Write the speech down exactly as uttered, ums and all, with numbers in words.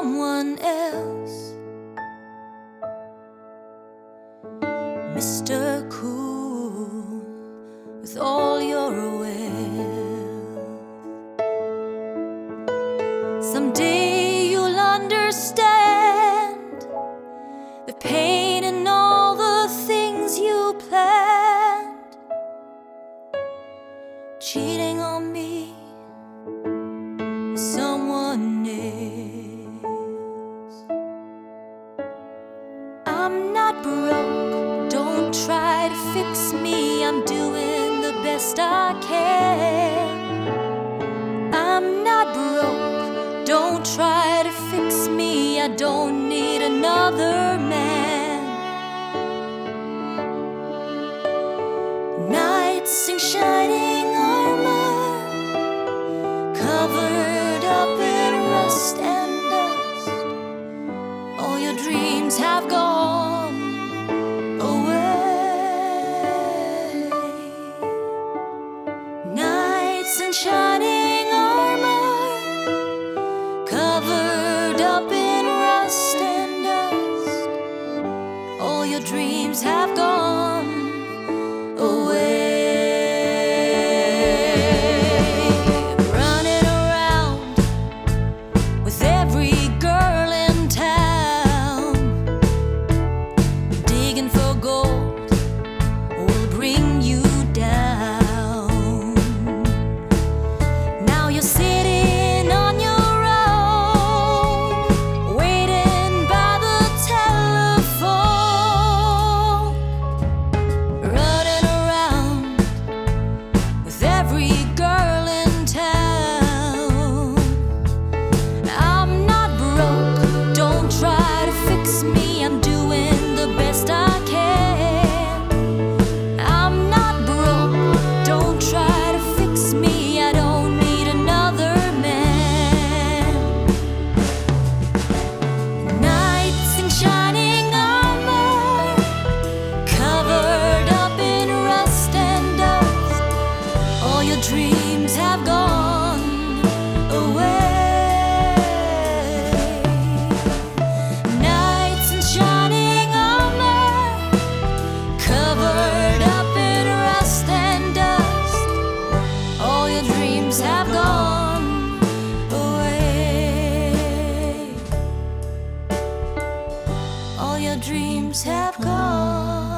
someone else. Mister Cool, with all your wealth, someday you'll understand the pain in all the things you planned, cheating on me with someone else. I'm not broke, don't try to fix me, I'm doing the best I can. I'm not broke, don't try to fix me, I don't need another man. Nights in shining armor, covered up in rust and dust, all your dreams have gone away. Nights in shining armor, covered up in rust and dust, all your dreams have gone away. Running around with every girl in town, digging for gold will bring you down. Now you're sitting on your own, waiting by the telephone, running around with every girl in town. I'm not broke, don't try to fix me, I'm doing the best I can. I'm not broke, don't try to fix me, I don't need another man. Nights in shining armor, covered up in rust and dust, all your dreams have gone away. Nights in shining armor, covered up in rust and dust, all your dreams have gone away. All your dreams have gone